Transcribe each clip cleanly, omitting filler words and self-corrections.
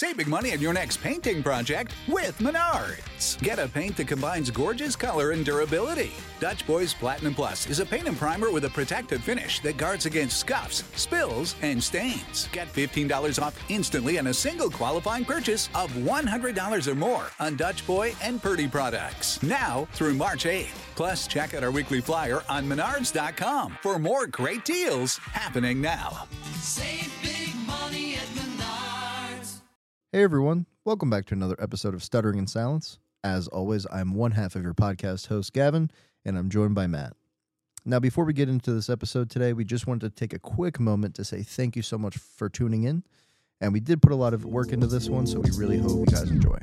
Save big money on your next painting project with Menards. Get a paint that combines gorgeous color and durability. Dutch Boys Platinum Plus is a paint and primer with a protective finish that guards against scuffs, spills, and stains. Get $15 off instantly on a single qualifying purchase of $100 or more on Dutch Boy and Purdy products. Now through March 8th. Plus, check out our weekly flyer on Menards.com for more great deals happening now. Save big money at Menards. Hey everyone, welcome back to another episode of Stuttering in Silence. As always, I'm one half of your podcast host, Gavin, and I'm joined by Matt. Now, before we get into this episode today, we just wanted to take a quick moment to say thank you so much for tuning in. And we did put a lot of work into this one, so we really hope you guys enjoy.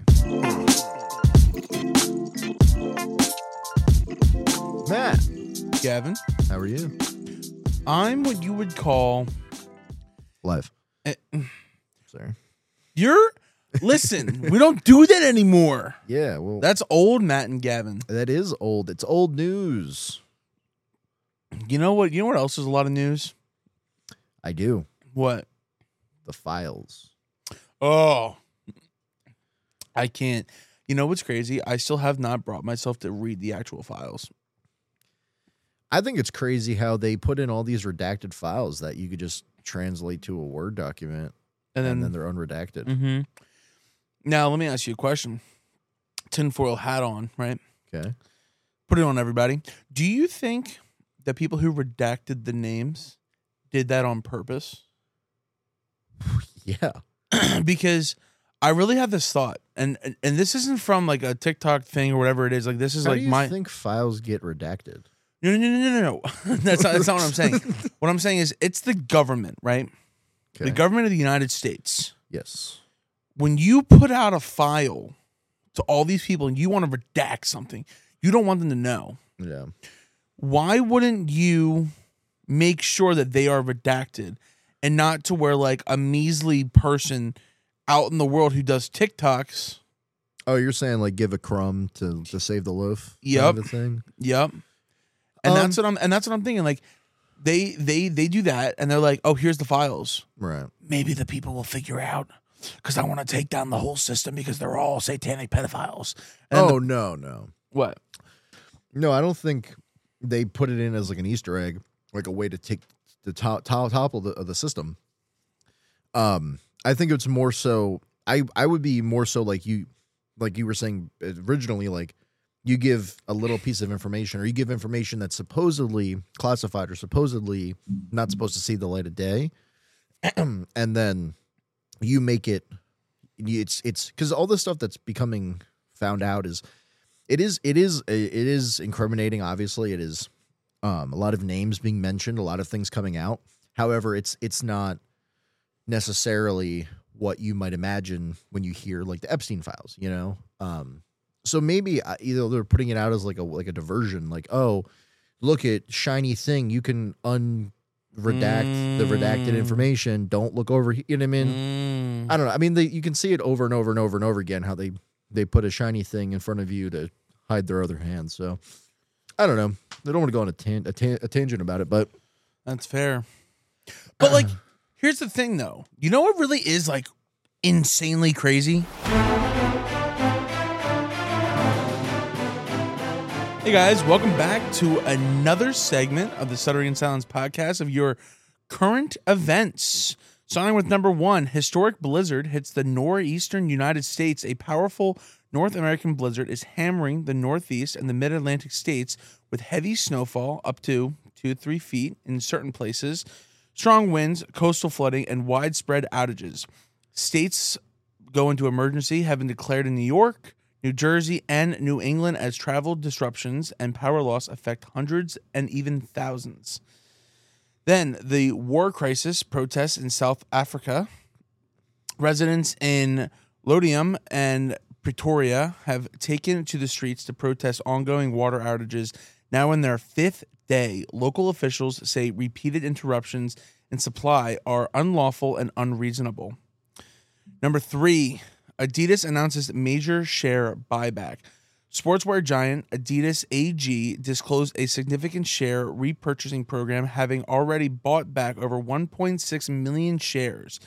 Matt, Gavin, how are you? I'm what you would call Live. Sorry. Listen, we don't do that anymore. Yeah, well, That's old Matt and Gavin. that is old. It's old news. You know what else is a lot of news? I do. What? The files. Oh, I can't. You know what's crazy? I still have not brought myself to read the actual files. I think it's crazy how they put in all these redacted files that you could just translate to a Word document and then they're unredacted. Mm-hmm. Now, let me ask you a question. Tinfoil hat on, right? Okay. Put it on, everybody. Do you think that people who redacted the names did that on purpose? Yeah. Because I really have this thought, and this isn't from like a TikTok thing or whatever it is. Like this is How like do you my think files get redacted? no. That's not what I'm saying. What I'm saying is it's the government, right? Okay. The government of the United States. Yes. When you put out a file to all these people and you want to redact something, you don't want them to know. Yeah. Why wouldn't you make sure that they are redacted and not to where like a measly person out in the world who does TikToks? Oh, you're saying like give a crumb to save the loaf? Yep. Kind of a thing? Yep. And that's what I'm thinking. Like they do that and they're like, oh, here's the files. Right. Maybe the people will figure out because I want to take down the whole system because they're all satanic pedophiles. And No. what? No, I don't think they put it in as like an Easter egg, like a way to take the top of the system. I think it's more so. I would be more so like you were saying originally, like you give a little piece of information or you give information that's supposedly classified or supposedly not supposed to see the light of day, and then you make it. It's because all this stuff that's becoming found out is incriminating. Obviously, it is a lot of names being mentioned, a lot of things coming out. However, it's not necessarily what you might imagine when you hear like the Epstein files, you know? So maybe either they're putting it out as like a diversion, like, oh, look at shiny thing. You can unredact the redacted information. Don't look over here. You know what I mean? I don't know. I mean, you can see it over and over and over and over again, how they put a shiny thing in front of you to hide their other hand. So I don't know. I don't want to go on a tangent about it, but That's fair. But like, here's the thing, though. You know what really is like insanely crazy? Hey guys, welcome back to another segment of the Stuttering in Silence podcast of your current events. Starting with number 1, historic blizzard hits the northeastern United States. A powerful North American blizzard is hammering the Northeast and the Mid-Atlantic states with heavy snowfall up to 2 to 3 feet in certain places, strong winds, coastal flooding, and widespread outages. States go into emergency, having declared in New York, New Jersey, and New England as travel disruptions and power loss affect hundreds and even thousands. Then the war crisis protests in South Africa. Residents in Lodium and Pretoria have taken to the streets to protest ongoing water outages. Now in their 5th day, local officials say repeated interruptions in supply are unlawful and unreasonable. Number 3, Adidas announces major share buyback. Sportswear giant Adidas AG disclosed a significant share repurchasing program, having already bought back over 1.6 million shares.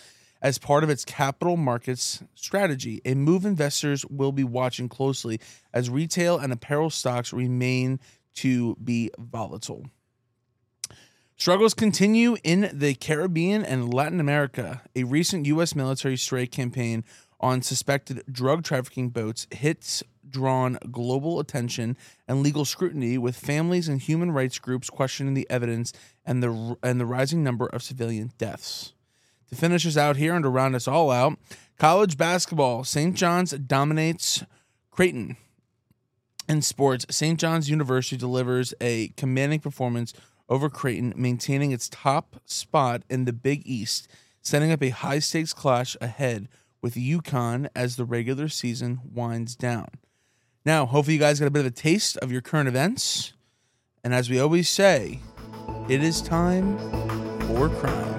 as part of its capital markets strategy, a move investors will be watching closely as retail and apparel stocks remain to be volatile. Struggles continue in the Caribbean and Latin America. A recent U.S. military strike campaign on suspected drug trafficking boats hits drawn global attention and legal scrutiny, with families and human rights groups questioning the evidence and the rising number of civilian deaths. To finish us out here and to round us all out, college basketball, St. John's dominates Creighton. In sports, St. John's University delivers a commanding performance over Creighton, maintaining its top spot in the Big East, setting up a high-stakes clash ahead with UConn as the regular season winds down. Now, hopefully you guys got a bit of a taste of your current events. And as we always say, it is time for crime.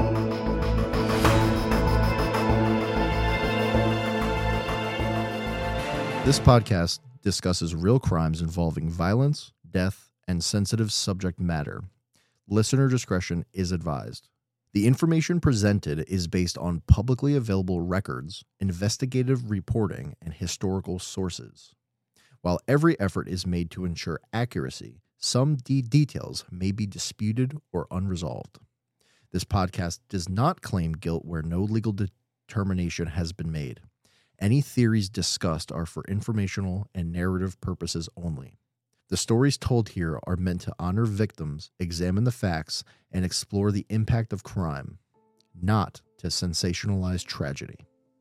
This podcast discusses real crimes involving violence, death, and sensitive subject matter. Listener discretion is advised. The information presented is based on publicly available records, investigative reporting, and historical sources. While every effort is made to ensure accuracy, some details may be disputed or unresolved. This podcast does not claim guilt where no legal determination has been made. Any theories discussed are for informational and narrative purposes only. The stories told here are meant to honor victims, examine the facts, and explore the impact of crime, not to sensationalize tragedy.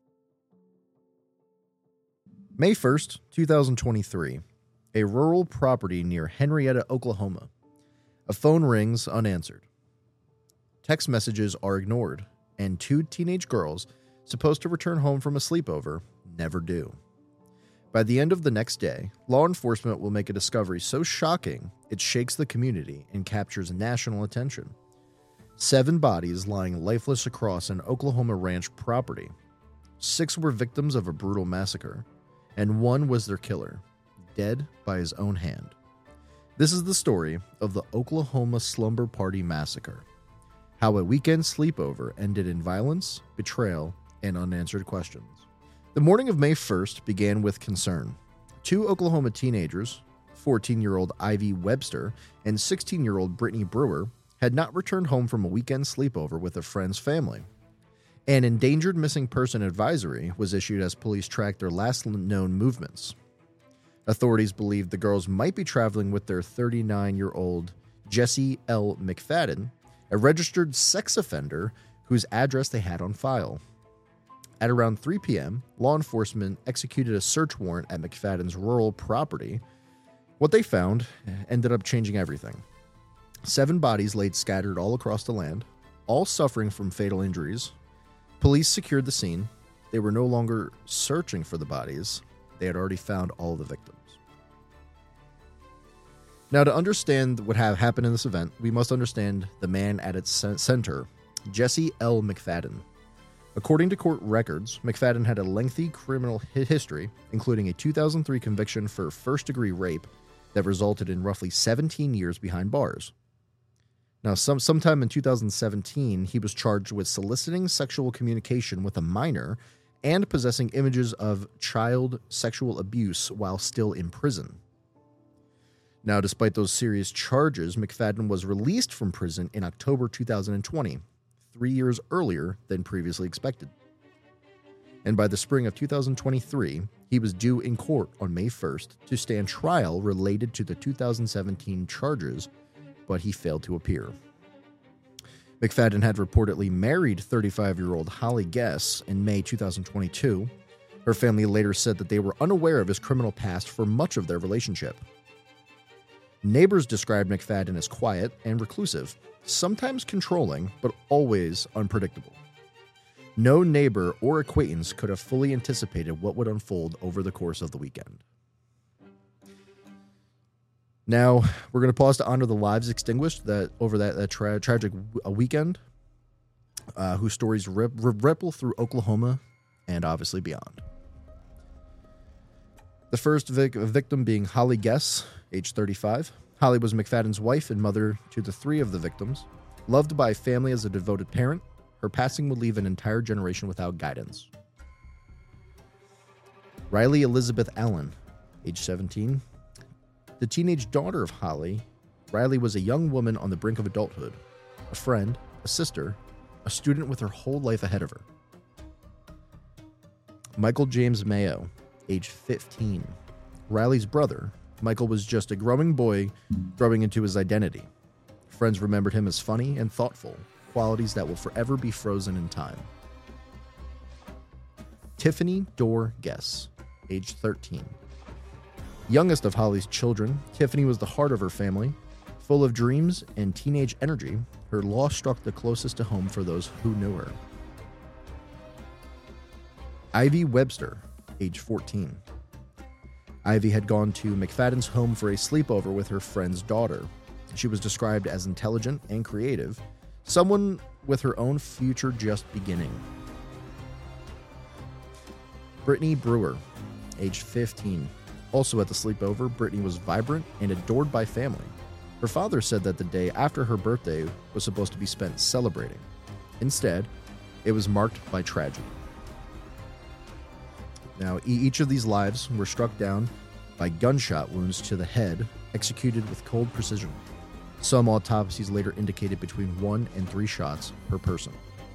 May 1st, 2023. A rural property near Henrietta, Oklahoma. A phone rings unanswered. Text messages are ignored, and two teenage girls, supposed to return home from a sleepover, never do. By the end of the next day, law enforcement will make a discovery so shocking it shakes the community and captures national attention. 7 bodies lying lifeless across an Oklahoma ranch property. 6 were victims of a brutal massacre, and 1 was their killer, dead by his own hand. This is the story of the Oklahoma Slumber Party Massacre. How a weekend sleepover ended in violence, betrayal, and unanswered questions. The morning of May 1st began with concern. 2 Oklahoma teenagers, 14-year-old Ivy Webster and 16-year-old Brittany Brewer, had not returned home from a weekend sleepover with a friend's family. An endangered missing person advisory was issued as police tracked their last known movements. Authorities believed the girls might be traveling with their 39-year-old Jesse L. McFadden, a registered sex offender whose address they had on file. At around 3 p.m., law enforcement executed a search warrant at McFadden's rural property. What they found ended up changing everything. 7 bodies laid scattered all across the land, all suffering from fatal injuries. Police secured the scene. They were no longer searching for the bodies. They had already found all the victims. Now, to understand what happened in this event, we must understand the man at its center, Jesse L. McFadden. According to court records, McFadden had a lengthy criminal history, including a 2003 conviction for first-degree rape that resulted in roughly 17 years behind bars. Now, sometime in 2017, he was charged with soliciting sexual communication with a minor and possessing images of child sexual abuse while still in prison. Now, despite those serious charges, McFadden was released from prison in October 2020, 3 years earlier than previously expected. And by the spring of 2023, he was due in court on May 1st to stand trial related to the 2017 charges, but he failed to appear. McFadden had reportedly married 35-year-old Holly Guess in May 2022. Her family later said that they were unaware of his criminal past for much of their relationship. Neighbors described McFadden as quiet and reclusive, sometimes controlling, but always unpredictable. No neighbor or acquaintance could have fully anticipated what would unfold over the course of the weekend. Now, we're going to pause to honor the lives extinguished over that tragic weekend, whose stories ripple through Oklahoma and obviously beyond. The first victim being Holly Guess, age 35. Holly was McFadden's wife and mother to the 3 of the victims. Loved by family as a devoted parent, Her passing would leave an entire generation without guidance. Riley Elizabeth Allen, age 17. The teenage daughter of Holly, Riley was a young woman on the brink of adulthood, a friend, a sister, a student with her whole life ahead of her. Michael James Mayo, age 15. Riley's brother, Michael was just a growing boy growing into his identity. Friends remembered him as funny and thoughtful, qualities that will forever be frozen in time. Tiffany Dorr Guess, age 13. Youngest of Holly's children, Tiffany was the heart of her family. Full of dreams and teenage energy, her loss struck the closest to home for those who knew her. Ivy Webster, age 14. Ivy had gone to McFadden's home for a sleepover with her friend's daughter. She was described as intelligent and creative, someone with her own future just beginning. Brittany Brewer, age 15. Also at the sleepover, Brittany was vibrant and adored by family. Her father said that the day after her birthday was supposed to be spent celebrating. Instead, it was marked by tragedy. Now, each of these lives were struck down by gunshot wounds to the head, executed with cold precision. Some autopsies later indicated between 1 and 3 shots per person.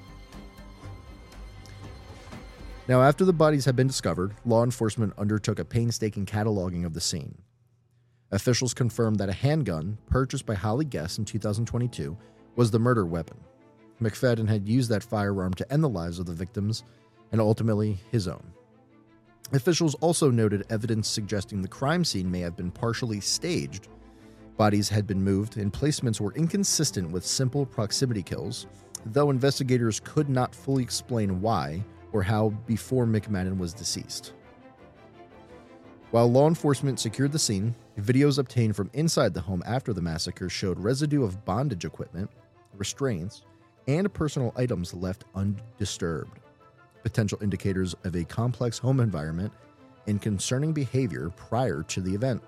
Now, after the bodies had been discovered, law enforcement undertook a painstaking cataloging of the scene. Officials confirmed that a handgun purchased by Holly Guess in 2022 was the murder weapon. McFadden had used that firearm to end the lives of the victims and ultimately his own. Officials also noted evidence suggesting the crime scene may have been partially staged. Bodies had been moved and placements were inconsistent with simple proximity kills, though investigators could not fully explain why or how before McMadden was deceased. While law enforcement secured the scene, videos obtained from inside the home after the massacre showed residue of bondage equipment, restraints, and personal items left undisturbed, potential indicators of a complex home environment and concerning behavior prior to the event.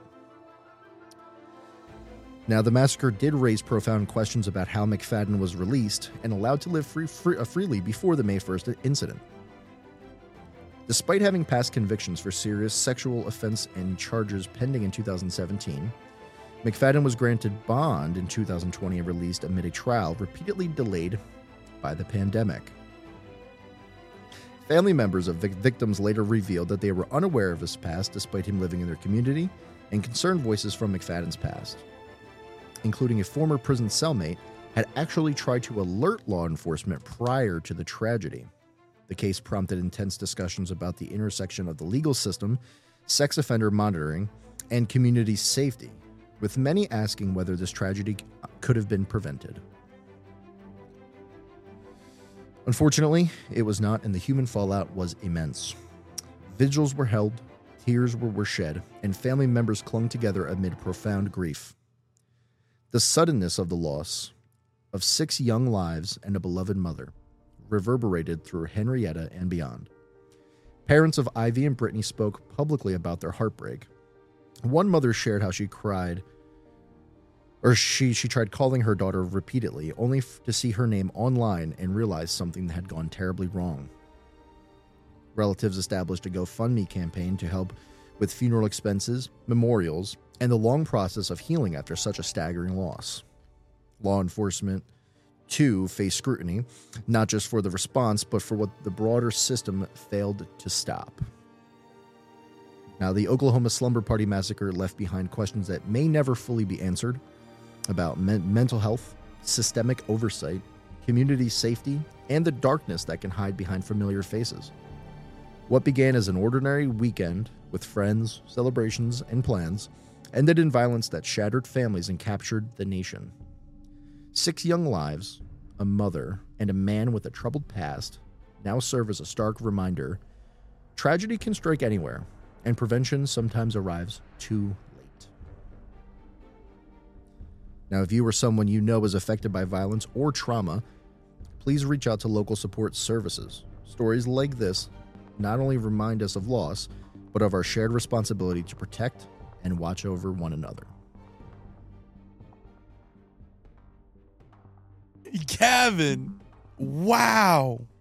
Now, the massacre did raise profound questions about how McFadden was released and allowed to live freely before the May 1st incident. Despite having past convictions for serious sexual offense and charges pending in 2017, McFadden was granted bond in 2020 and released amid a trial repeatedly delayed by the pandemic. Family members of victims later revealed that they were unaware of his past despite him living in their community, and concerned voices from McFadden's past, including a former prison cellmate, had actually tried to alert law enforcement prior to the tragedy. The case prompted intense discussions about the intersection of the legal system, sex offender monitoring, and community safety, with many asking whether this tragedy could have been prevented. Unfortunately, it was not, and the human fallout was immense. Vigils were held, tears were shed, and family members clung together amid profound grief. The suddenness of the loss of 6 young lives and a beloved mother reverberated through Henrietta and beyond. Parents of Ivy and Brittany spoke publicly about their heartbreak. One mother shared how she tried calling her daughter repeatedly, only to see her name online and realize something had gone terribly wrong. Relatives established a GoFundMe campaign to help with funeral expenses, memorials, and the long process of healing after such a staggering loss. Law enforcement, too, faced scrutiny, not just for the response, but for what the broader system failed to stop. Now, the Oklahoma Slumber Party massacre left behind questions that may never fully be answered about mental health, systemic oversight, community safety, and the darkness that can hide behind familiar faces. What began as an ordinary weekend with friends, celebrations, and plans ended in violence that shattered families and captured the nation. 6 young lives, a mother, and a man with a troubled past now serve as a stark reminder: tragedy can strike anywhere, and prevention sometimes arrives too late. Now, if you or someone you know is affected by violence or trauma, please reach out to local support services. Stories like this not only remind us of loss, but of our shared responsibility to protect and watch over one another. Gavin, Wow.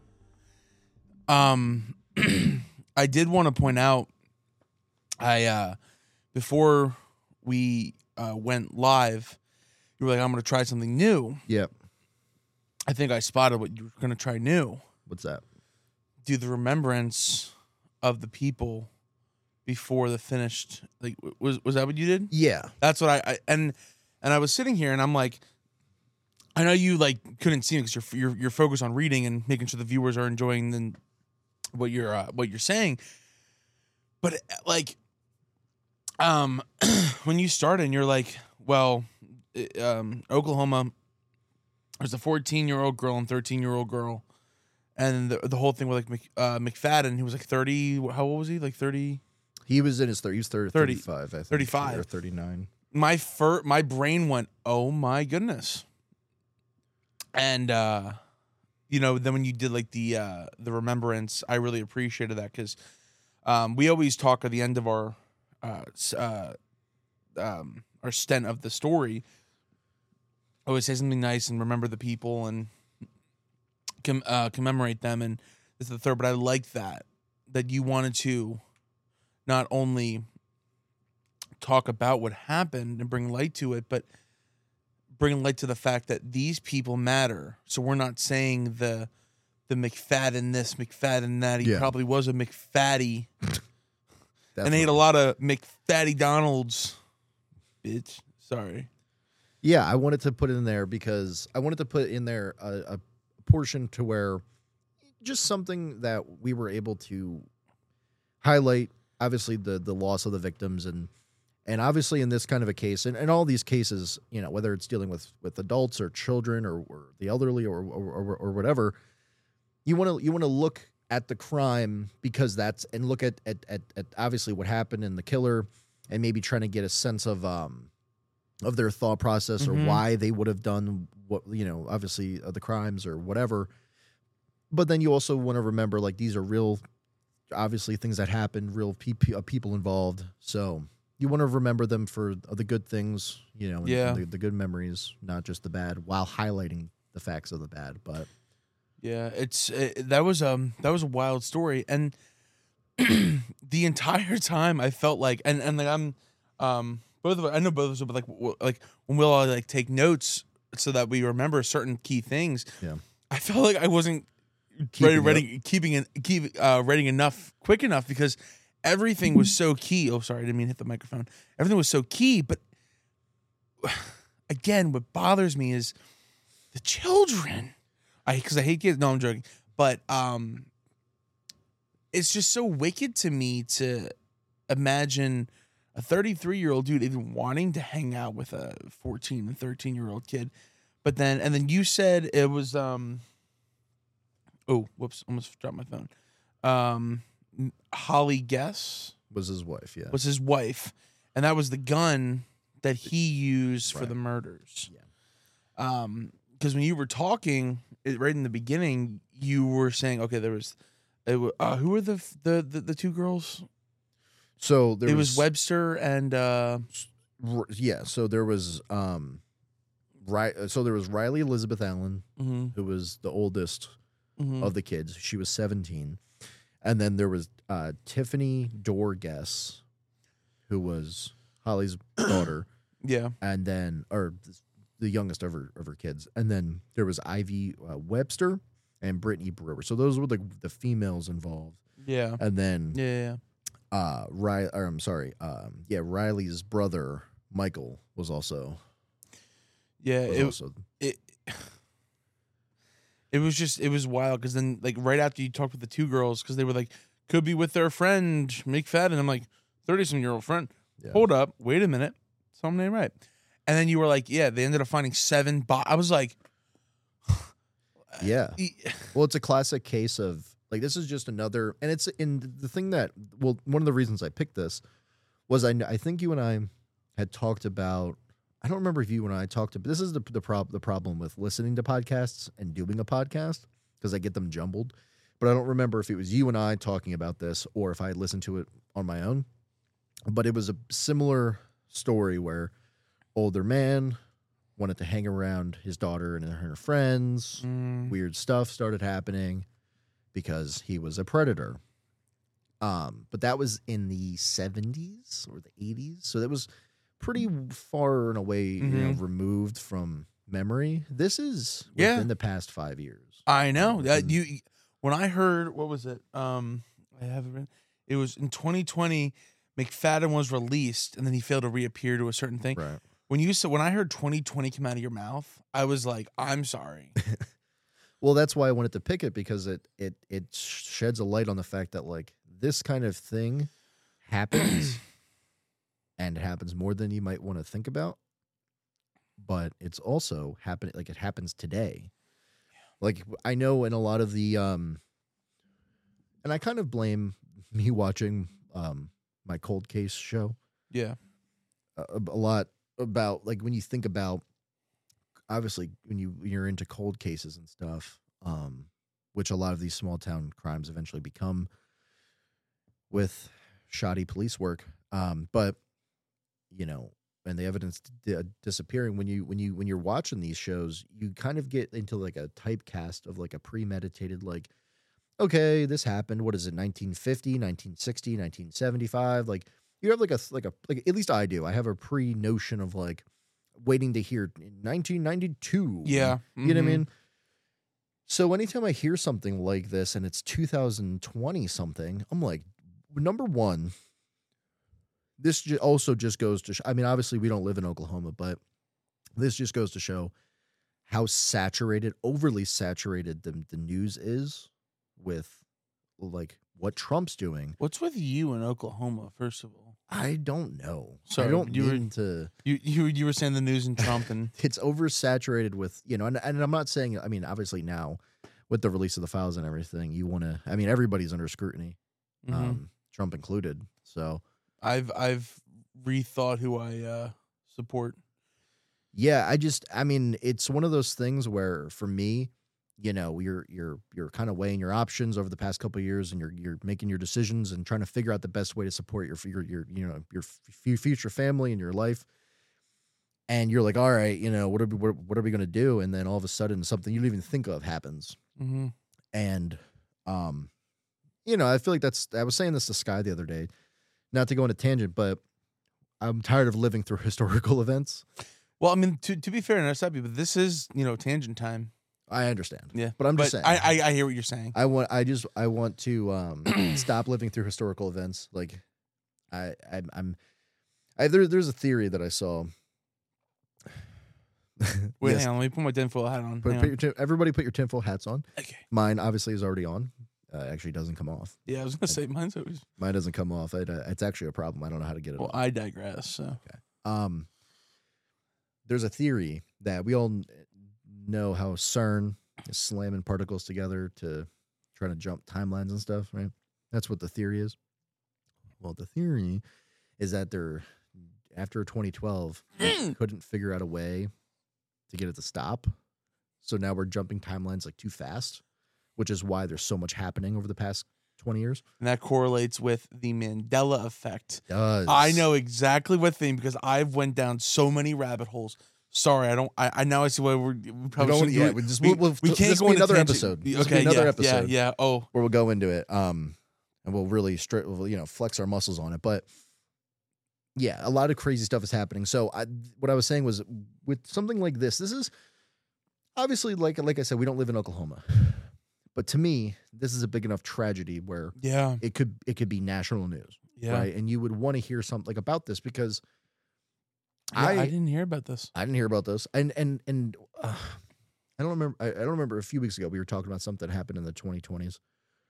I did want to point out, before we went live, you were like, I'm going to try something new. Yep. I think I spotted what you were going to try new. What's that? Do the remembrance of the people before the finished. Like, was that what you did? Yeah. That's what I and I was sitting here and I'm like, I know you like couldn't see it because you're focused on reading and making sure the viewers are enjoying what you're saying. But like, when you started and you're like, well, Oklahoma, there's a 14-year-old girl and 13-year-old girl, and the whole thing with like McFadden, who was like 30. How old was he? Like 30. He was in his 30s. He was 35, I think. 35 or 39. My brain went, oh my goodness. And then when you did like the remembrance, I really appreciated that because we always talk at the end of our stent of the story. Always say something nice and remember the people and commemorate them, and this is the third. But I like that you wanted to not only talk about what happened and bring light to it, but bring light to the fact that these people matter. So we're not saying the McFadden this, McFadden that. He probably was a McFatty and ate a lot of McFatty Donalds. Bitch, sorry. Yeah, I wanted to put it in there because I wanted to put in there a portion to where just something that we were able to highlight, obviously the loss of the victims and obviously in this kind of a case, and all these cases, whether it's dealing with adults or children or the elderly or whatever, you want to look at the crime because and look at obviously what happened and the killer, and maybe trying to get a sense of their thought process or why they would have done what, obviously the crimes or whatever. But then you also want to remember, like, these are real, obviously things that happened, real people involved. So you want to remember them for the good things, and the good memories, not just the bad, while highlighting the facts of the bad. But yeah, that was a wild story, and the entire time I felt like, and like I'm both of us, I know both of us, but like when we'll all like take notes so that we remember certain key things. Yeah, I felt like I wasn't writing enough quick enough because everything was so key. Oh, sorry, I didn't mean to hit the microphone. Everything was so key, but again, what bothers me is the children. Because I hate kids. No, I'm joking. But it's just so wicked to me to imagine a 33-year-old dude even wanting to hang out with a 14 and 13-year-old kid. But then you said it was oh, whoops, almost dropped my phone. Holly Guess was his wife, yeah. Was his wife. And that was the gun that he used for the murders. Yeah. Because when you were talking right in the beginning, you were saying, okay, who were the two girls? So it was Webster and yeah. So there was there was Riley Elizabeth Allen, who was the oldest of the kids. She was 17, and then there was Tiffany Dorr Guess, who was Holly's daughter. Yeah, and then the youngest of her kids, and then there was Ivy Webster and Brittany Brewer. So those were the females involved. Yeah, and then Riley's brother Michael was also. Yeah, it was wild because then like right after you talked with the two girls because they were like could be with their friend McFadden. I'm like 30-some-year-old friend. Yeah. Hold up, wait a minute, something ain't right. And then you were like, yeah, they ended up finding 7 I was like, yeah. Well, it's a classic case of like this is just another, and it's in the thing that one of the reasons I picked this was I think you and I had talked about. I don't remember if you and I talked about this is the problem with listening to podcasts and doing a podcast because I get them jumbled. But I don't remember if it was you and I talking about this or if I had listened to it on my own. But it was a similar story where older man wanted to hang around his daughter and her friends. Weird stuff started happening because he was a predator. But that was in the 70s or the 80s. So that was pretty far and away, you know, removed from memory. This is within the past 5 years. I know that when I heard, what was it? I haven't been, it was in 2020, McFadden was released and then he failed to reappear to a certain thing. Right. When I heard 2020 come out of your mouth, I was like, I'm sorry. Well, that's why I wanted to pick it, because it sheds a light on the fact that like this kind of thing happens and it happens more than you might want to think about. But it's also happening, like it happens today. Like I know in a lot of the and I kind of blame me watching my cold case show. Yeah. A lot about like when you think about, obviously when you're into cold cases and stuff, which a lot of these small town crimes eventually become with shoddy police work. But you know, and the evidence disappearing, when you're watching these shows, you kind of get into like a typecast of like a premeditated, like, okay, this happened. What is it? 1950, 1960, 1975. Like you have like at least I do. I have a pre-notion of like waiting to hear 1992. Yeah. You know what I mean? So anytime I hear something like this and it's 2020 something, I'm like, number one, this also just goes to I mean, obviously we don't live in Oklahoma, but this just goes to show how saturated, overly saturated the news is with like what Trump's doing. What's with you in Oklahoma, first of all? I don't know. Sorry, I don't you mean to. You were saying the news and Trump and It's oversaturated with, you know, and I'm not saying, I mean, obviously now with the release of the files and everything, you want to, I mean, everybody's under scrutiny, Trump included. So I've rethought who I support. yeah, I mean, it's one of those things where for me, you know, you're kind of weighing your options over the past couple of years, and you're making your decisions and trying to figure out the best way to support your you know, your future family and your life. And you're like, all right, you know, what are we going to do? And then all of a sudden something you don't even think of happens. And, you know, I feel like I was saying this to Sky the other day, not to go on a tangent, but I'm tired of living through historical events. Well, I mean, to be fair, and I stop you, but this is, you know, tangent time. I understand. Yeah. But I'm just saying. I hear what you're saying. I want to stop living through historical events. Like there's a theory that I saw. Wait, Yes. hang on. Let me put my tinfoil hat on. Everybody put your tinfoil hats on. Okay. Mine obviously is already on. Actually doesn't come off. Yeah, I was gonna say mine's always. Mine doesn't come off. It's actually a problem. I don't know how to get it Well, off. I digress. So. Okay. There's a theory that we all know how CERN is slamming particles together to try to jump timelines and stuff, right? That's what the theory is. Well, the theory is that after 2012, they couldn't figure out a way to get it to stop. So now we're jumping timelines like too fast, which is why there's so much happening over the past 20 years. And that correlates with the Mandela effect. It does. I know exactly what thing because I've went down so many rabbit holes. Sorry, I now I see why we probably shouldn't do it. We can't go into into another tangent. episode. This will be Okay, another episode. Yeah. Oh, where we'll go into it. And we'll really flex our muscles on it. But yeah, a lot of crazy stuff is happening. So what I was saying was with something like this is obviously like I said, we don't live in Oklahoma. But to me, this is a big enough tragedy where it could be national news. Yeah. Right. And you would want to hear something like about this because I didn't hear about this. I didn't hear about this. And I don't remember. I don't remember a few weeks ago we were talking about something that happened in the 2020s.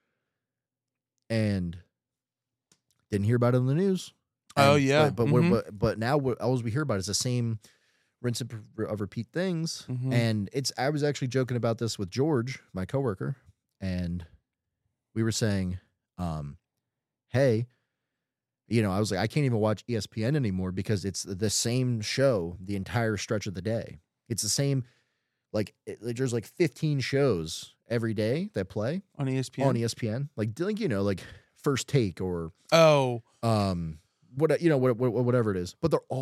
And didn't hear about it in the news. Oh yeah. But now all we hear about is the same rinse and repeat things. And I was actually joking about this with George, my coworker, and we were saying, hey, you know, I was like, I can't even watch ESPN anymore because it's the same show the entire stretch of the day. It's the same, there's like 15 shows every day that play on ESPN. Like you know, like First Take or whatever it is. But they're all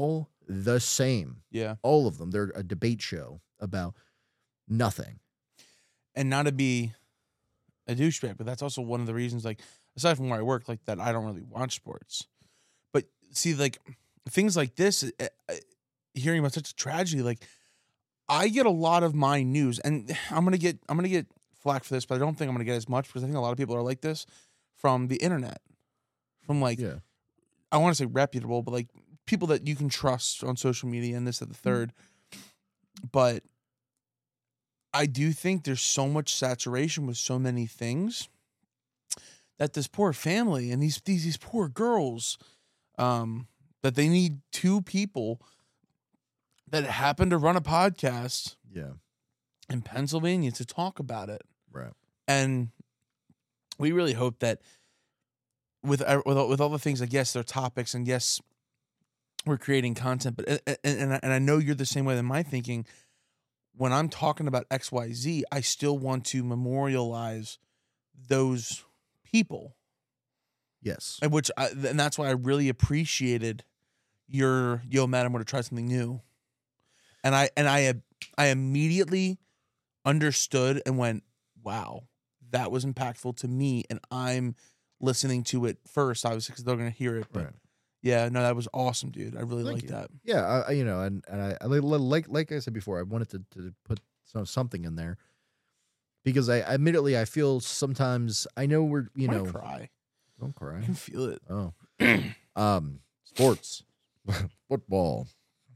the same. Yeah. All of them. They're a debate show about nothing. And not to be a douchebag, but that's also one of the reasons, like, aside from where I work, like, that I don't really watch sports. But see, like, things like this, hearing about such a tragedy, like, I get a lot of my news, and I'm gonna get flack for this, but I don't think I'm gonna get as much because I think a lot of people are like this from the internet, from like, Yeah. I want to say reputable, but like people that you can trust on social media and this and the third. But I do think there's so much saturation with so many things that this poor family and these poor girls, that they need two people that happen to run a podcast Yeah. in Pennsylvania to talk about it. Right. And we really hope that with all the things, like, yes, they're topics, and yes, we're creating content, but and I know you're the same way than my thinking. When I'm talking about XYZ, I still want to memorialize those people. Yes. And and that's why I really appreciated your Matt, I'm going to try something new. And I immediately understood and went, wow, that was impactful to me. And I'm listening to it first, obviously, because they're going to hear it. But Right. yeah, no, that was awesome, dude. I really Thank like you. that. Yeah, I and I like I said before, I wanted to put something in there because I admittedly I feel sometimes I know we're I wanna cry. don't I cry. can feel it. Oh, sports, football.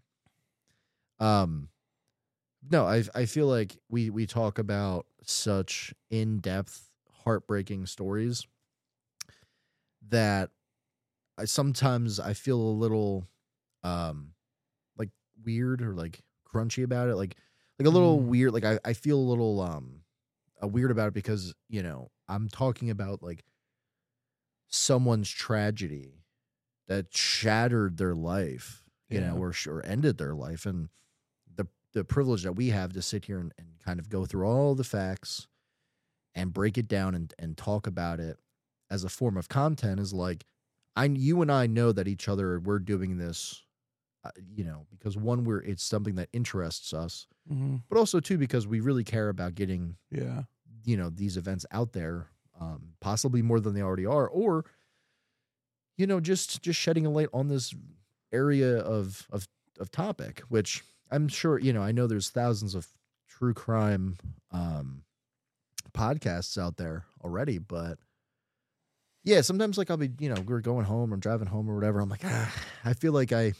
No, I feel like we talk about such in-depth, heartbreaking stories that I sometimes I feel a little like weird or like crunchy about it, like a little weird. Like I feel a little weird about it because I'm talking about like someone's tragedy that shattered their life, Yeah. or ended their life, and the privilege that we have to sit here and kind of go through all the facts and break it down and talk about it as a form of content is like you and I know that we're doing this, because one, it's something that interests us, Mm-hmm. but also two, because we really care about getting, Yeah. these events out there, possibly more than they already are, or, just shedding a light on this area of topic, which I'm sure, I know there's thousands of true crime, podcasts out there already, but yeah, sometimes like I'll be, we're going home or driving home or whatever. I'm like, I feel like and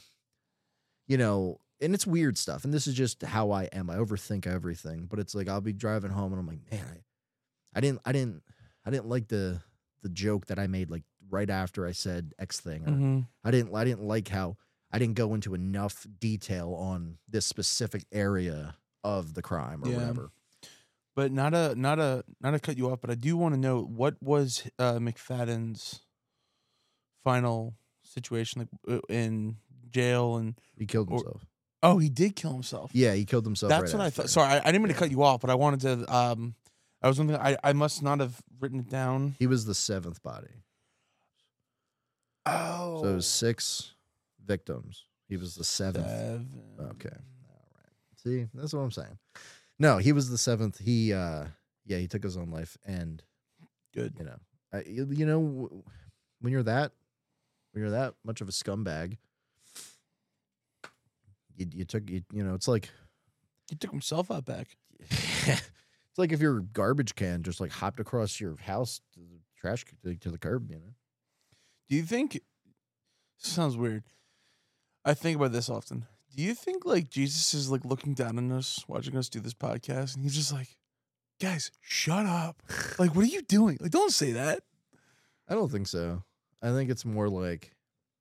it's weird stuff. And this is just how I am. I overthink everything, but it's like, I'll be driving home and I'm like, man, I didn't like the joke that I made, like right after I said X thing. Or Mm-hmm. I didn't like how I didn't go into enough detail on this specific area of the crime or Yeah. whatever. But not to cut you off, but I do want to know, what was McFadden's final situation, like in jail? And He killed himself. oh, he did kill himself. Yeah, he killed himself. That's right what I after. thought. Sorry, I didn't mean to cut you off, but I wanted to. I was wondering. I must not have written it down. He was the seventh body. Oh, So it was 6 victims. He was the seventh. Okay. All right. See, that's what I'm saying. No, he was the seventh. He he took his own life, and Good. when you're that much of a scumbag, it's like He took himself out back. it's like if your garbage can just like hopped across your house to the trash to the curb, Do you think? This sounds weird. I think about this often. Do you think like Jesus is like looking down on us, watching us do this podcast, and he's just like, "Guys, shut up! Like, what are you doing? Like, don't say that." I don't think so. I think it's more like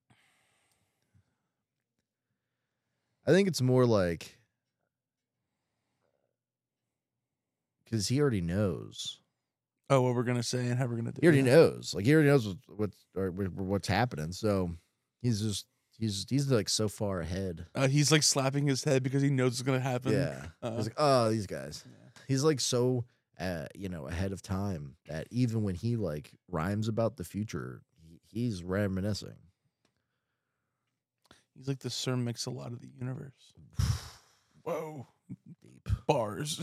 because he already knows. Oh, what we're gonna say and how we're gonna do. He already Yeah. knows. Like he already knows what's happening. So he's like so far ahead. He's like slapping his head because he knows it's gonna happen. Yeah. He's like, oh, these guys. He's like so ahead of time that even when he like rhymes about the future, he's reminiscing. He's like the Sir Mix-a-Lot of the universe. Whoa. Deep. Bars.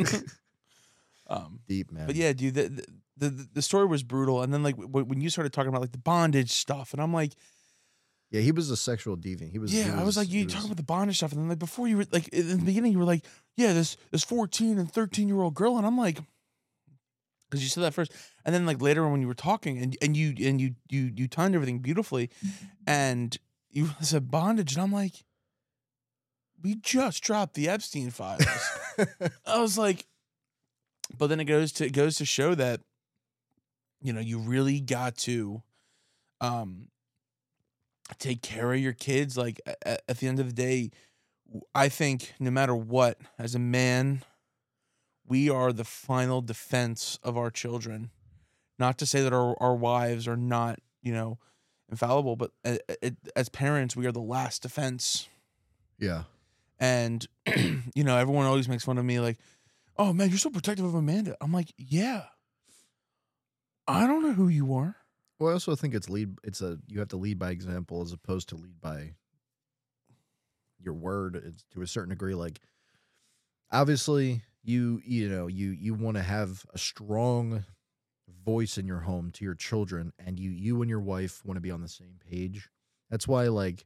Deep, man. But yeah, dude, the story was brutal. And then like when you started talking about like the bondage stuff, and I'm like, yeah, he was a sexual deviant. I was like, you talking about the bondage stuff, and then like before you were like in the beginning, you were like, yeah, this 14 and 13-year-old girl, and I'm like, because you said that first, and then like later when you were talking, and you timed everything beautifully, and you said bondage, and I'm like, we just dropped the Epstein files. I was like, but then it goes to show that, you know, you really got to take care of your kids. Like at the end of the day, I think no matter what, as a man, we are the final defense of our children. Not to say that our wives are not, you know, infallible, but as parents, we are the last defense. Yeah. And, you know, everyone always makes fun of me like, oh, man, you're so protective of Amanda. I'm like, yeah. I don't know who you are. Well, I also think you have to lead by example as opposed to lead by your word. It's to a certain degree. Like, obviously, you want to have a strong voice in your home to your children, and you and your wife want to be on the same page. That's why, like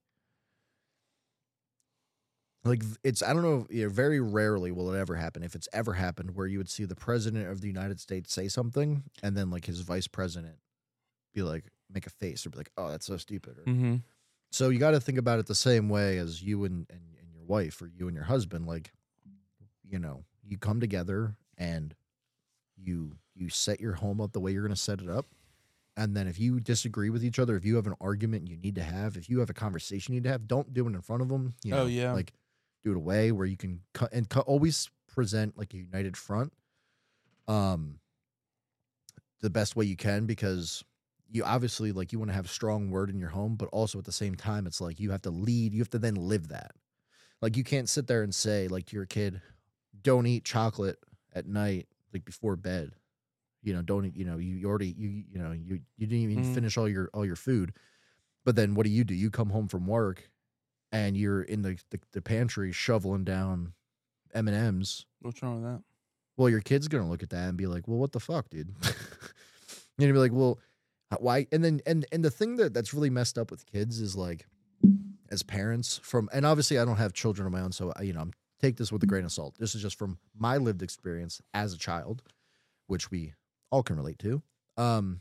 it's, I don't know, very rarely will it ever happen, if it's ever happened, where you would see the president of the United States say something and then like his vice president be like, make a face or be like, oh, that's so stupid. Mm-hmm. So you got to think about it the same way as you and your wife, or you and your husband. Like, you know, you come together and you set your home up the way you're going to set it up. And then if you disagree with each other, if you have an argument you need to have, if you have a conversation you need to have, don't do it in front of them. You know, Oh, yeah. Like, do it away where you can always present like a united front the best way you can, because you obviously, like, you want to have a strong word in your home, but also at the same time, it's like you have to lead. You have to then live that. Like, you can't sit there and say, like, to your kid, don't eat chocolate at night, like before bed. You know, don't eat, you know, you didn't even finish all your food. But then what do? You come home from work and you're in the pantry shoveling down M&Ms. What's wrong with that? Well, your kid's going to look at that and be like, well, what the fuck, dude? You're going to be like, well, why? And then, and the thing that's really messed up with kids is, like, as parents and obviously I don't have children of my own, so I'm take this with a grain of salt. This is just from my lived experience as a child, which we all can relate to. No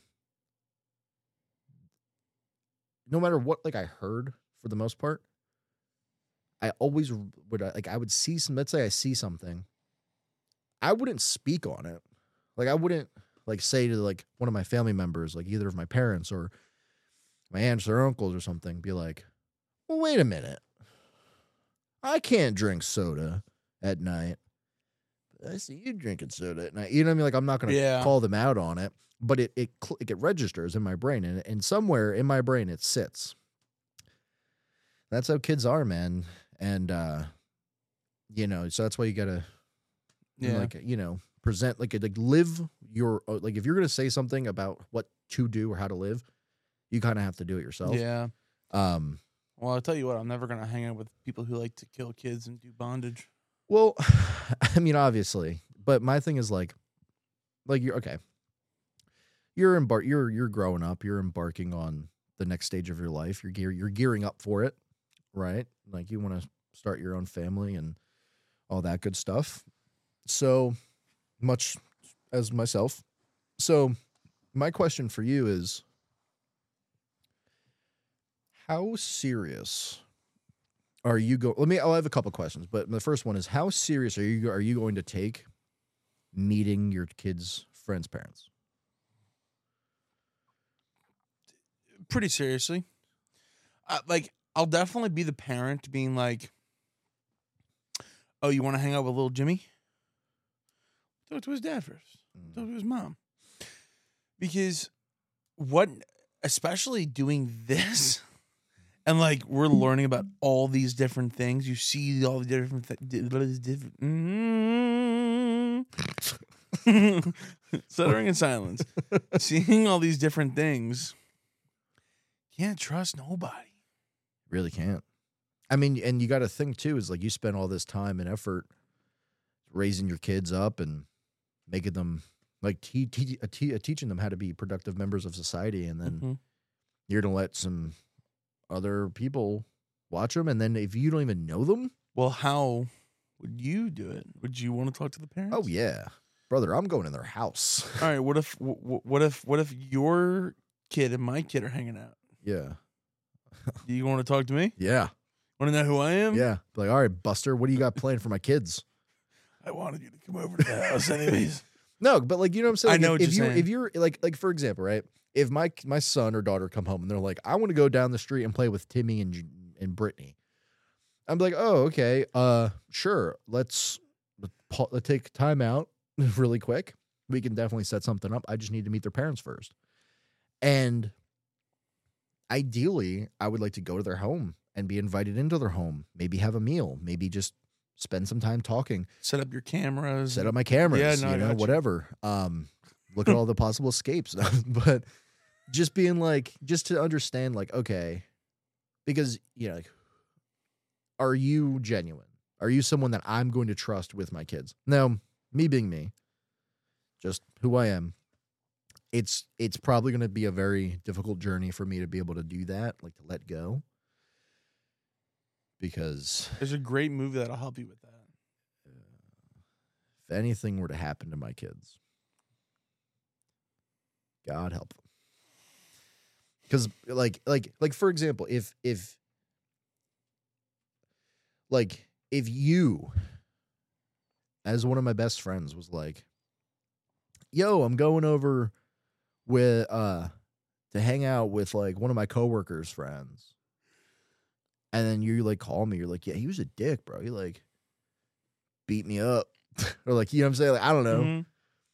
matter what, like, I heard, for the most part, I always would, like, I would see let's say I see something, I wouldn't speak on it. Like, I wouldn't, like, say to, like, one of my family members, like either of my parents or my aunts or uncles or something, be like, well, wait a minute. I can't drink soda at night. I see you drinking soda at night. You know what I mean? Like, I'm not going to call them out on it, but it registers in my brain, and somewhere in my brain it sits. That's how kids are, man. And, so that's why you got to, like, present, like live your, like, if you're going to say something about what to do or how to live, you kind of have to do it yourself. Yeah. Well, I'll tell you what, I'm never going to hang out with people who like to kill kids and do bondage. Well, I mean, obviously, but my thing is like you're okay. You're growing up. You're embarking on the next stage of your life. You're gearing up for it, right? Like, you want to start your own family and all that good stuff. So much as myself. So my question for you is, how serious are you I'll have a couple questions, but the first one is, how serious are you going to take meeting your kids' friends' parents? Pretty seriously. Like, I'll definitely be the parent being like, oh, you want to hang out with little Jimmy? Talk to his dad first. Talk to his mom. Because especially doing this, and, like, we're learning about all these different things. You see all the different stuttering in silence. Seeing all these different things. Can't trust nobody. Really can't. I mean, and you got to think too, is like you spend all this time and effort raising your kids up and making them like teaching them how to be productive members of society, and then Mhm. you're gonna let some other people watch them, and then if you don't even know them, Well, how would you do it? Would you want to talk to the parents? oh yeah, brother, I'm going in their house. All right. What if what if your kid and my kid are hanging out? Yeah, Do you want to talk to me? yeah, Want to know who I am? yeah. Like, all right, Buster, what do you got planned for my kids? I wanted you to come over to the house, anyways. No, but like, you know what I'm saying? I know Like, what if you're you saying. if you're like for example, right? If my son or daughter come home and they're like, I want to go down the street and play with Timmy and Brittany, I'm like, oh, okay, sure. Let's take time out really quick. We can definitely set something up. I just need to meet their parents first. And ideally, I would like to go to their home and be invited into their home. Maybe have a meal. Maybe just spend some time talking. Set up your cameras. Set up my cameras. Yeah, no, I you know, got you. whatever. Look at all the possible escapes. But just being like, just to understand, like, okay, because you know, like, are you genuine? Are you someone that I'm going to trust with my kids? No, me being me, just who I am. It's probably going to be a very difficult journey for me to be able to do that, like to let go. Because There's a great movie that'll help you with that. if anything were to happen to my kids, God help them. Because like for example, if you, as one of my best friends, was like, yo, I'm going over with to hang out with like one of my coworkers' friends. And then you like call me, you're like, yeah, he was a dick, bro. He like beat me up. Or like, you know what I'm saying? Like, I don't know. Mhm.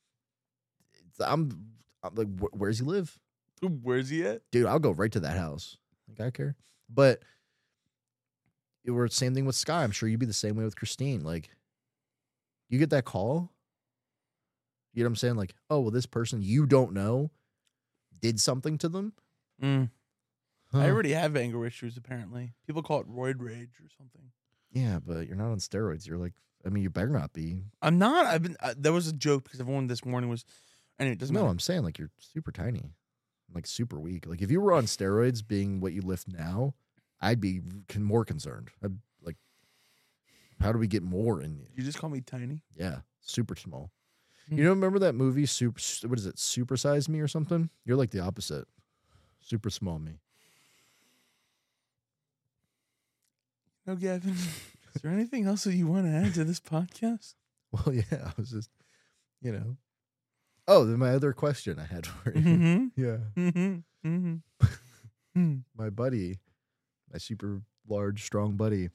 I'm like, where's he live? Where's he at? Dude, I'll go right to that house. Like, I care. But it were the same thing with Sky. I'm sure you'd be the same way with Christine. Like, you get that call. You know what I'm saying? Like, oh, well, this person you don't know did something to them. Mm. Huh. I already have anger issues, apparently. People call it roid rage or something. Yeah, but you're not on steroids. You're like, I mean, you better not be. I'm not. I've been. There was a joke because everyone this morning was. Anyway, it doesn't No, matter. I'm saying like you're super tiny, like super weak. Like if you were on steroids, being what you lift now, I'd be more concerned. I'd like, how do we get more in you? You just call me tiny. Yeah, super small. Hmm. You know, remember that movie, what is it, Super Size Me or something? You're like the opposite. Super small me. No, Gavin. Is there anything else that you want to add to this podcast? Well, yeah, I was just, you know. Oh, then my other question I had for you. Mm-hmm. Yeah. Mm-hmm. Mm-hmm. My buddy, my super large, strong buddy.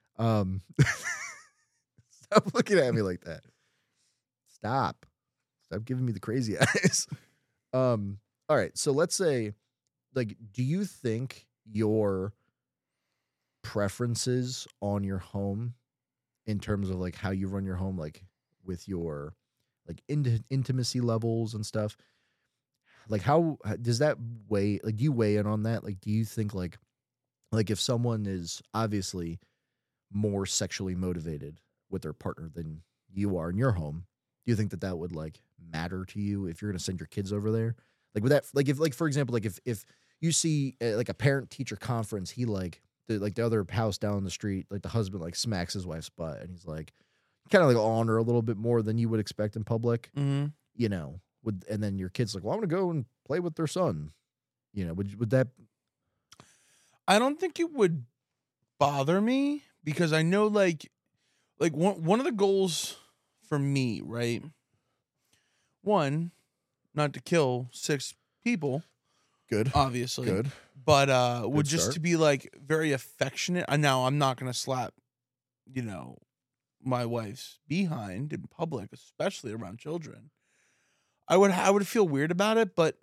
Stop looking at me like that. Stop giving me the crazy eyes. All right. So let's say, like, do you think your preferences on your home in terms of like how you run your home, like with your like intimacy levels and stuff, like how does that weigh, like do you weigh in on that? Like do you think like if someone is obviously more sexually motivated with their partner than you are in your home, do you think that that would like matter to you if you're going to send your kids over there? Like with that, like if like for example, like if you see like a parent teacher conference, he like the other house down the street, like the husband like smacks his wife's butt and he's like kind of like on her a little bit more than you would expect in public, Mm-hmm. you know, and then your kid's like, well, I'm going to go and play with their son. You know, would that? I don't think it would bother me because I know like one of the goals for me, right? One, not to kill 6 people, Good. obviously. Good. But would Good just start. to be like very affectionate. Now I'm not gonna slap, you know, my wife's behind in public, especially around children. I would feel weird about it, but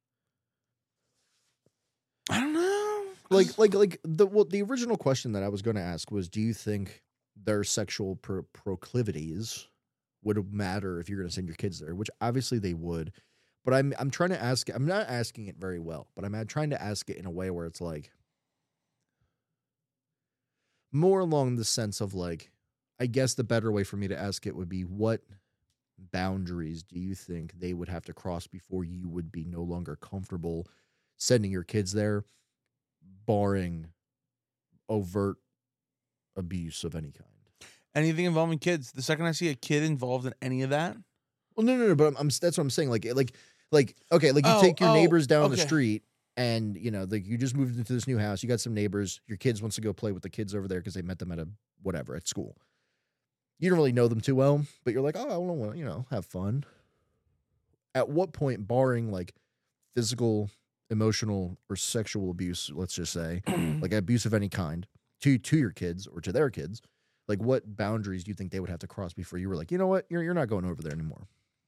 I don't know. Like the original question that I was going to ask was, do you think their sexual proclivities would matter if you're going to send your kids there? Which obviously they would, but I'm trying to ask. I'm not asking it very well, but I'm trying to ask it in a way where it's like, more along the sense of like, I guess the better way for me to ask it would be, what boundaries do you think they would have to cross before you would be no longer comfortable sending your kids there, barring overt abuse of any kind? Anything involving kids. The second I see a kid involved in any of that, Well, no, but I'm that's what I'm saying. Like, okay, like you take your neighbors down the okay. street, and you know, like you just moved into this new house. You got some neighbors. Your kids wants to go play with the kids over there because they met them at a whatever at school. You don't really know them too well, but you're like, oh, I want to, have fun. At what point, barring like physical, emotional, or sexual abuse, let's just say, like abuse of any kind to your kids or to their kids, like what boundaries do you think they would have to cross before you were like, you know what, you're not going over there anymore?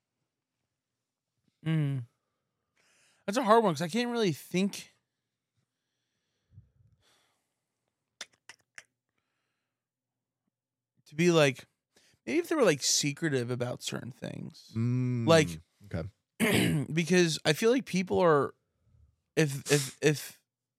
That's a hard one because I can't really think. To be like, maybe if they were like secretive about certain things, like, okay, because I feel like people are, if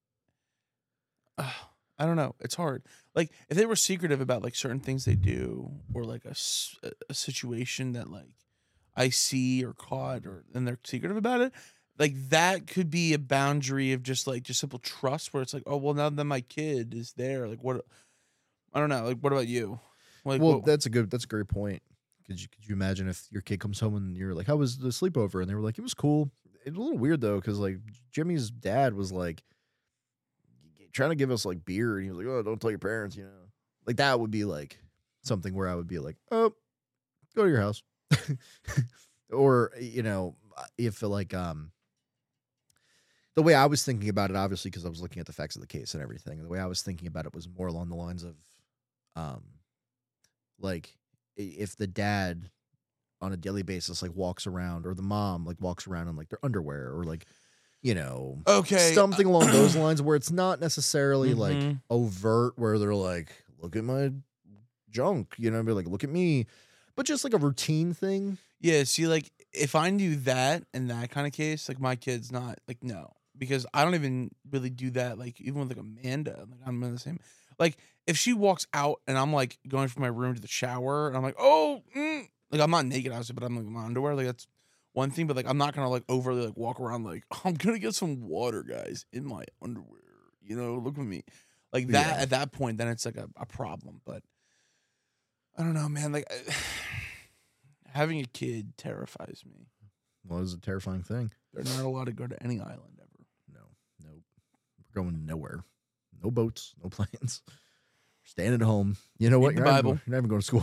I don't know, it's hard. Like if they were secretive about like certain things they do, or like a situation that like I see or caught, or and they're secretive about it, like that could be a boundary of just simple trust, where it's like, oh well, now that my kid is there, like what, I don't know, like what about you? Like, well, that's a great point. Could you imagine if your kid comes home and you're like, how was the sleepover? And they were like, it was cool. It's a little weird though, because like Jimmy's dad was like trying to give us like beer, and he was like, oh, don't tell your parents, like that would be like something where I would be like, oh, go to your house. Or if like the way I was thinking about it, obviously because I was looking at the facts of the case and everything, the way I was thinking about it was more along the lines of like if the dad on a daily basis like walks around, or the mom like walks around in like their underwear, or like okay, something along those lines, where it's not necessarily like overt, where they're like, look at my junk, be like, look at me, but just like a routine thing. Yeah, see, like if I knew that in that kind of case, like my kid's not like, no, because I don't even really do that. Like even with like Amanda, like I'm in the same. Like if she walks out and I'm like going from my room to the shower, and I'm like, oh, like I'm not naked, obviously, but I'm like in my underwear. Like that's one thing, but like I'm not gonna like overly like walk around like, I'm gonna get some water, guys, in my underwear. Look at me, like that. Yeah. At that point, then it's like a problem. But I don't know, man. Like having a kid terrifies me. Well, it's a terrifying thing. They're not allowed to go to any island ever. Nope. We're going nowhere. No boats, no planes. Staying at home. You know what? Read the Bible. You're not even going to school.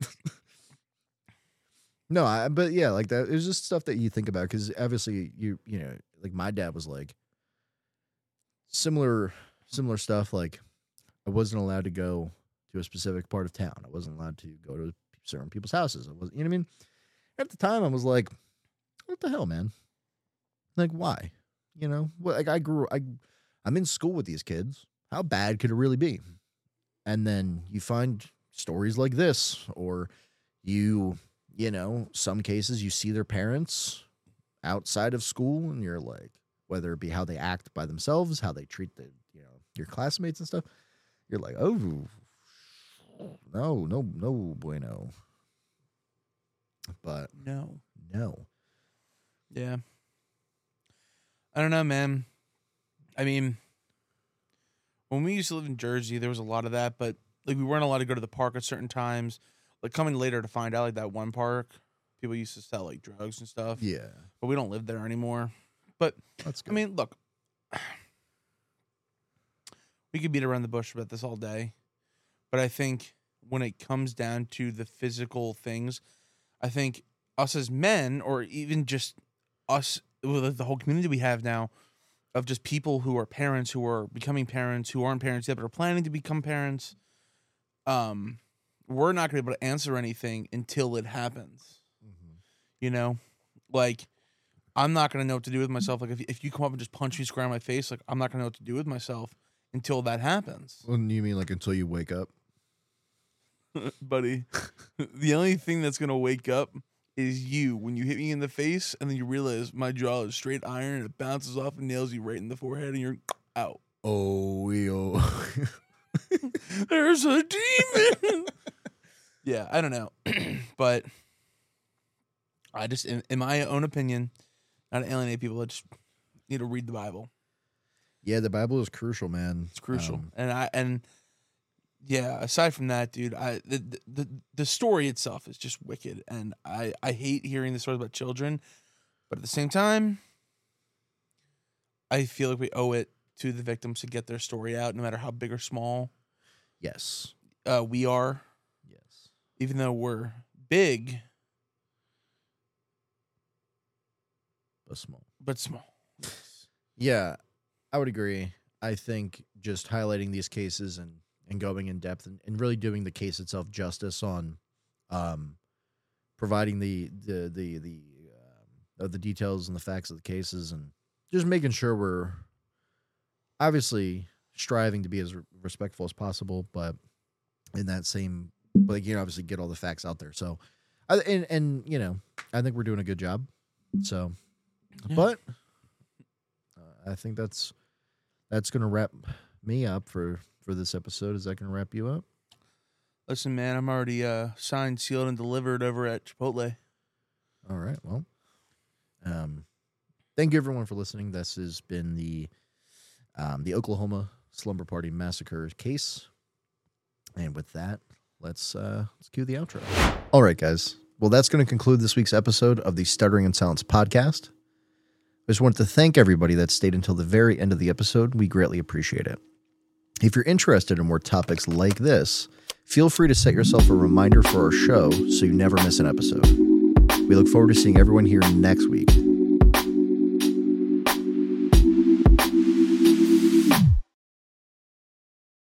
No, but yeah, like that. It's just stuff that you think about, because obviously like my dad was like similar stuff. Like I wasn't allowed to go to a specific part of town. I wasn't allowed to go to certain people's houses. I wasn't, you know what I mean? At the time, I was like, what the hell, man? Like, why? Like I'm in school with these kids. How bad could it really be? And then you find stories like this, or some cases you see their parents outside of school, and you're like, whether it be how they act by themselves, how they treat your classmates and stuff, you're like, oh, no bueno. But No. yeah. I don't know, man. I mean, when we used to live in Jersey, there was a lot of that, but like we weren't allowed to go to the park at certain times. Like coming later to find out, like that one park, people used to sell like drugs and stuff. Yeah. But we don't live there anymore. But That's good. I mean, look, we could beat around the bush about this all day, but I think when it comes down to the physical things, I think us as men, or even just us with the whole community we have now of just people who are parents, who are becoming parents, who aren't parents yet but are planning to become parents, we're not going to be able to answer anything until it happens. Like I'm not going to know what to do with myself. Like if you come up and just punch me square in my face, like I'm not going to know what to do with myself until that happens. Well, you mean like until you wake up? Buddy, the only thing that's going to wake up is you when you hit me in the face, and then you realize my jaw is straight iron, and it bounces off and nails you right in the forehead, and you're out. Oh, yo. There's there's a demon. Yeah, I don't know. But I just, in my own opinion, not to alienate people, I just need to read the Bible. Yeah, the Bible is crucial, man. It's crucial. And yeah, aside from that, dude, the story itself is just wicked. And I hate hearing the stories about children. But at the same time, I feel like we owe it to the victims to get their story out, no matter how big or small. Yes. We are. Yes. Even though we're big. But small. Yes. Yeah, I would agree. I think just highlighting these cases and going in depth and really doing the case itself justice on providing the details and the facts of the cases, and just making sure we're obviously striving to be as respectful as possible, but in that same, like, obviously get all the facts out there. So, I think we're doing a good job. So, yeah. But I think that's going to wrap me up for this episode. Is that going to wrap you up? Listen, man, I'm already signed, sealed, and delivered over at Chipotle. All right. Well, thank you everyone for listening. This has been the Oklahoma Slumber Party Massacre case. And with that, let's cue the outro. All right, guys. Well, that's going to conclude this week's episode of the Stuttering in Silence podcast. I just wanted to thank everybody that stayed until the very end of the episode. We greatly appreciate it. If you're interested in more topics like this, feel free to set yourself a reminder for our show so you never miss an episode. We look forward to seeing everyone here next week.